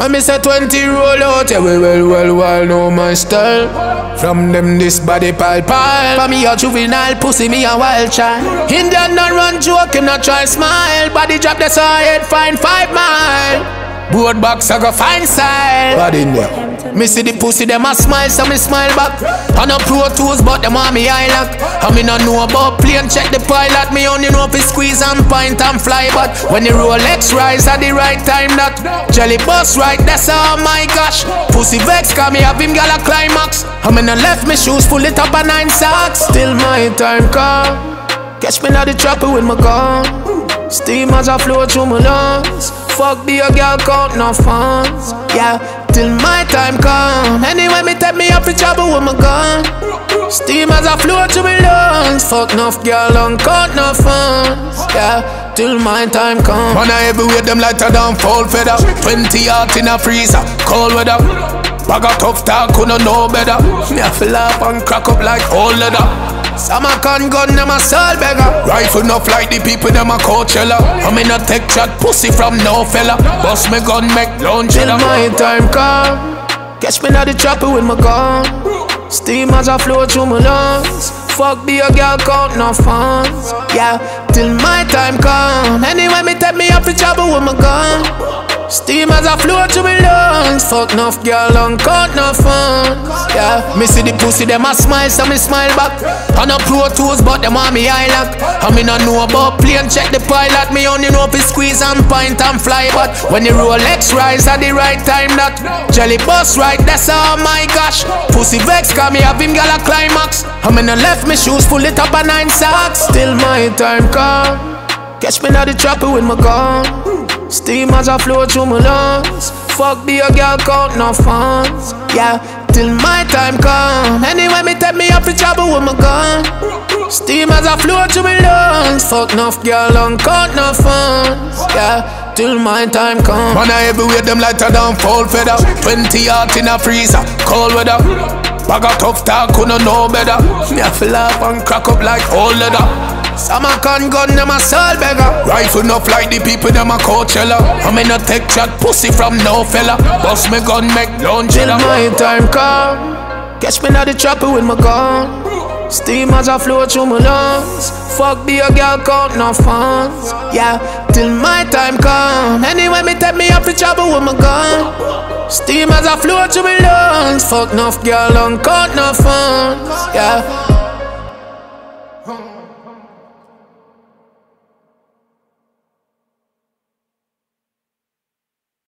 When me say 20 roll out, yeah, well, know my style. From them this body pile. For me a juvenile, pussy me a wild child. Indian not run joke, him not try smile. Body drop the side, find 5 mile. Board box I go find style. Bad in there. Me see the pussy, them a smile, so me smile back. I no Pro Tools, but them want me eye lock. I me no know about plane, check the pilot. Me only know if squeeze and point and fly. But when the Rolex rise at the right time, that jelly bus right, that's all my gosh. Pussy vex, cause me have him gal a climax. I me no left me shoes, pull it up a 9 socks. Still my time come. Catch me now the trapper with my gun. Steam as I flow through my lungs. Fuck be a girl count no funds. Yeah, till my time come. Anyway, me take me up in trouble with my gun. Steam as I flow through my lungs. Fuck enough girl and count no funds. Yeah, till my time come. Man, I everywhere them lighter than fall feather. 20 out in a freezer, cold weather. Bag of tough talk, couldn't know better. Me a fill up and crack up like old leather. Some a con gun, them a soul beggar. Rifle enough like the people, them a Coachella. I me not take chat pussy from no fella. Bust me gun, make lunch. Till my time come. Catch me now the trapper with my gun. Steam as I flow through my lungs. Fuck be a girl count no funds. Yeah, till my time come. Anyway, me take me up in trouble with my gun. Steam as I flow through my lungs. Fuck enough girl and count no funds. Yeah, me see the pussy, them a smile, so me smile back. I no Pro Tools, but them want me eye lock. I me no know about plane, check the pilot. Me only know if squeeze and point and fly. But when the Rolex rise at the right time, that jelly bus right, that's all my gosh. Pussy vex, cause me have him gal a climax. I me no left me shoes, pull it up a 9 socks. Till my time come. Catch me now the trapper with my gun. Steam as I flow through my lungs. Fuck be a girl count no funds. Yeah, till my time come. Anyway, me take me up in trouble with my gun. Steam as I flow through my lungs. Fuck enough girl and count no funds. Yeah, till my time come. Man, I everywhere them lighter than fall feather. 20 out in a freezer, cold weather. Bag of tough talk, couldn't know better. Me a fill up and crack up like old leather. Some a con gun, them a soul beggar. Rifle enough like the people, them a Coachella. I me not take chat pussy from no fella. Bust me gun, make lunch. Till my time come. Catch me now the trapper with my gun. Steam as I flow through my lungs. Fuck be a girl count no funds. Yeah, till my time come. Anyway, me take me up in trouble with my gun. Steam as I flow through my lungs. Fuck enough girl and count no funds. Yeah.